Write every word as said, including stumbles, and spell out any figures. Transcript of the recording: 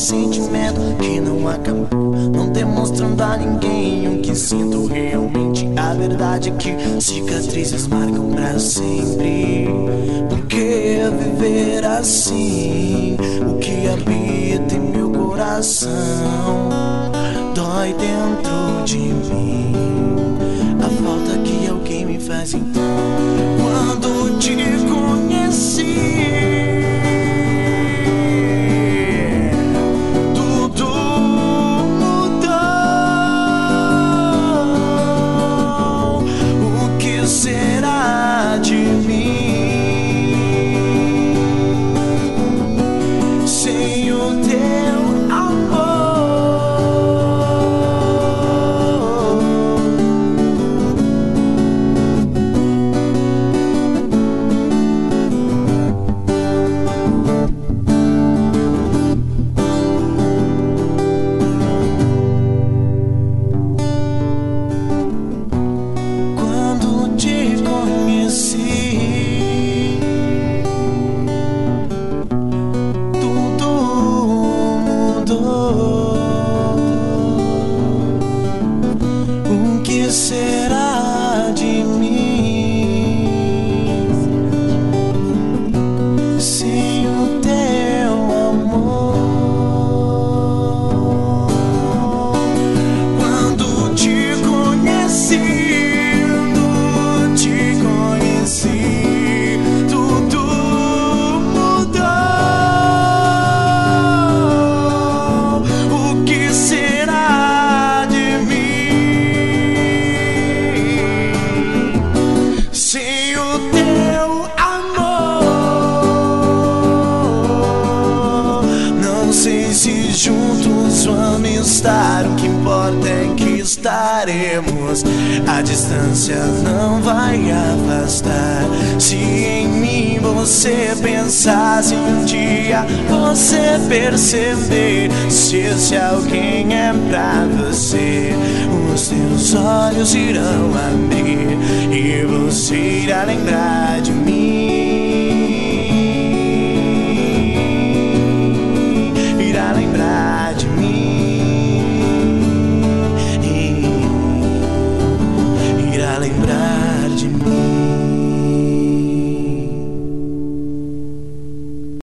sentimento que não acabou, não demonstrando a ninguém o que sinto realmente. A verdade é que cicatrizes marcam pra sempre. Por que viver assim? O que habita em meu coração dói dentro de mim. A falta que alguém me faz então. Quando te conheci, tudo mudou. O que será de mim sem o teu amor? O que será de mim sem o teu amor? Quando te conheci, te conheci, tudo mudou. O que será de mim sem o teu amor? Não sei se juntos vamos estar, o que importa é que estaremos. A distância não vai afastar. Se em mim você pensar, se um dia você perceber, se esse alguém é pra você, os teus olhos irão abrir e você irá lembrar